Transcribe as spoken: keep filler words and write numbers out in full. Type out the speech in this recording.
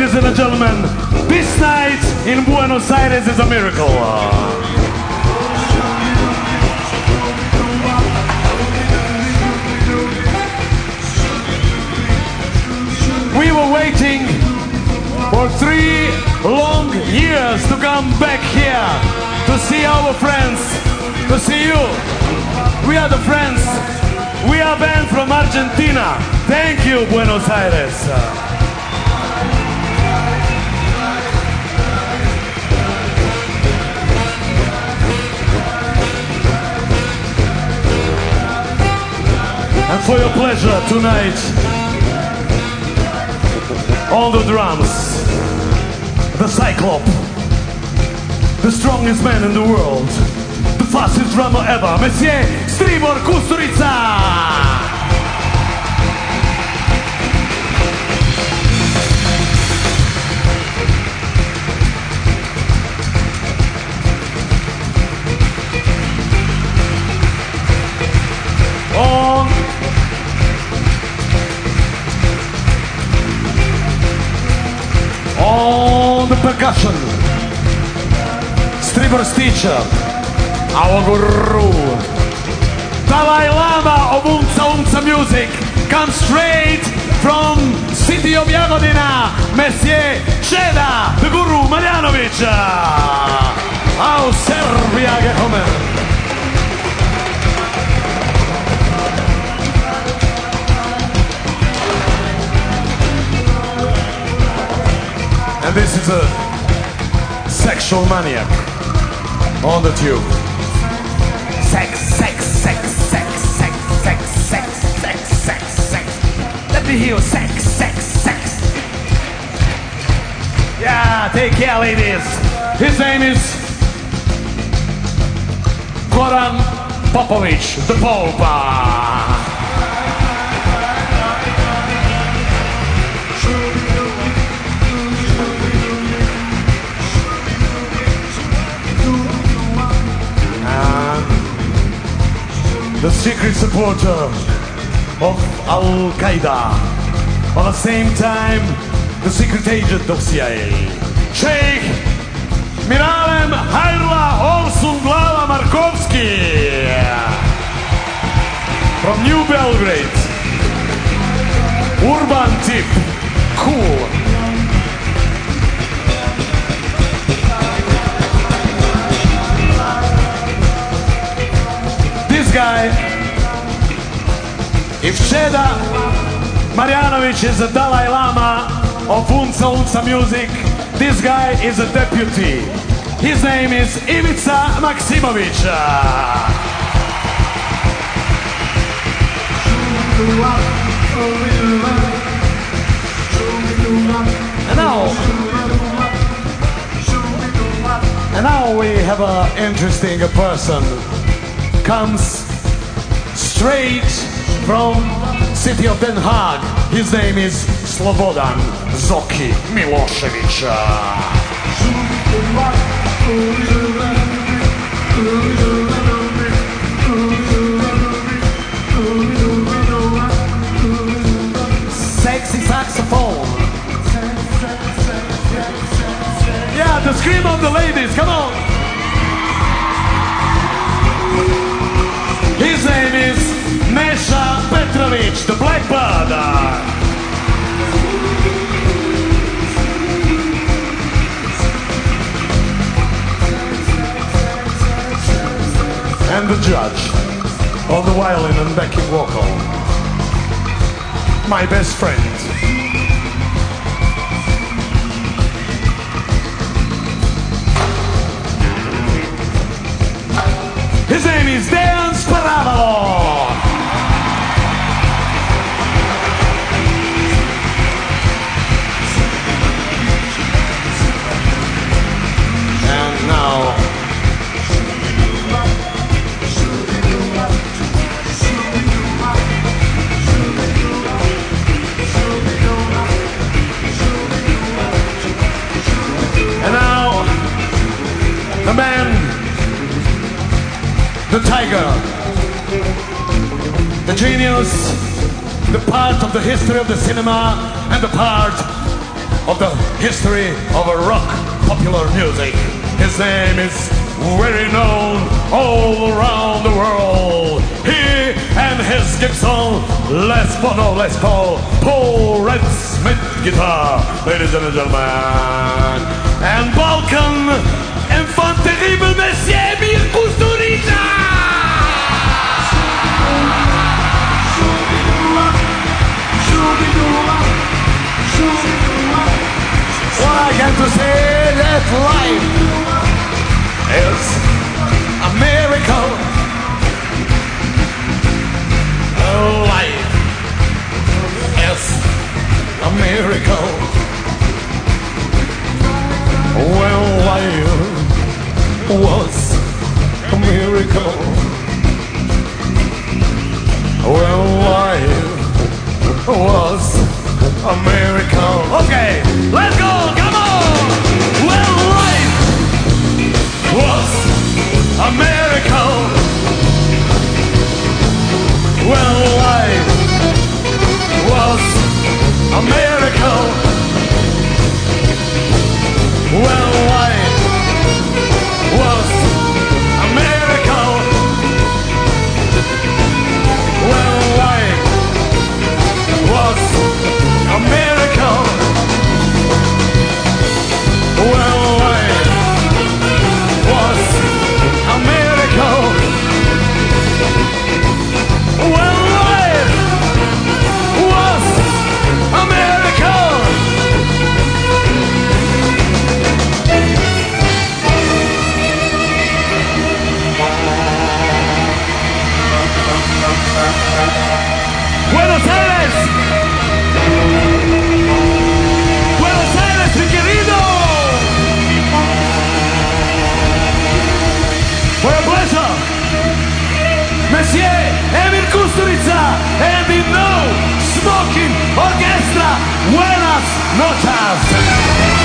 ladies and gentlemen, this night in Buenos Aires is a miracle. We were waiting for three long years to come back here, to see our friends, to see you. We are the friends. We are band from Argentina. Thank you, Buenos Aires. And for your pleasure tonight, on the drums, the Cyclop, the strongest man in the world, the fastest drummer ever, Monsieur Stribor Kusturica! On On the percussion, Stribor's teacher, our guru, Dalai Lama of Umza Umza music, comes straight from city of Jagodina, Monsieur Čeda, the guru Marjanović. Au Serbia gekommen. And this is a sexual maniac on the tube. Sex, sex, sex, sex, sex, sex, sex, sex, sex, sex. Let me hear sex, sex, sex. Yeah, take care, ladies. His name is Goran Popović, the Pope. The secret supporter of Al-Qaeda, at the same time the secret agent of C I A, Sheikh Miralem Hayrullah Orsunglava Markovski from New Belgrade. Urban tip, cool. This guy, if Čeda Marjanović is the Dalai Lama of Umza Umza music, this guy is a deputy. His name is Ivica Maksimović. And now, and now we have an interesting person. Comes straight from city of Den Haag. His name is Slobodan Zoki Milošević. Sexy saxophone. Yeah, the scream of the ladies, come on. His name is Neša Petrović, the Blackbird. And the judge on the violin and backing vocal, my best friend. His name is Dejan Sparavalo. And now, and now, the man, the tiger, the genius, the part of the history of the cinema and the part of the history of rock popular music. His name is very known all around the world. He and his Gibson Les Paul, no Les Paul, Paul Red Smith guitar, ladies and gentlemen. And Balkan Enfant Terrible, Monsieur Emir Kusturica. What I got to say that life is a miracle. Life is a miracle. Well, life was a miracle. Well, life was a miracle. Okay, let's go, come on. Well, life was a miracle. Well, life was a miracle. Well, life was a miracle. Well, life was a miracle. Well, life was a miracle. Well, life was a miracle. Buenos Aires. Buenos Aires, mi querido. What a pleasure. Monsieur Emir Kusturica and the No Smoking Orchestra. Buenas noches.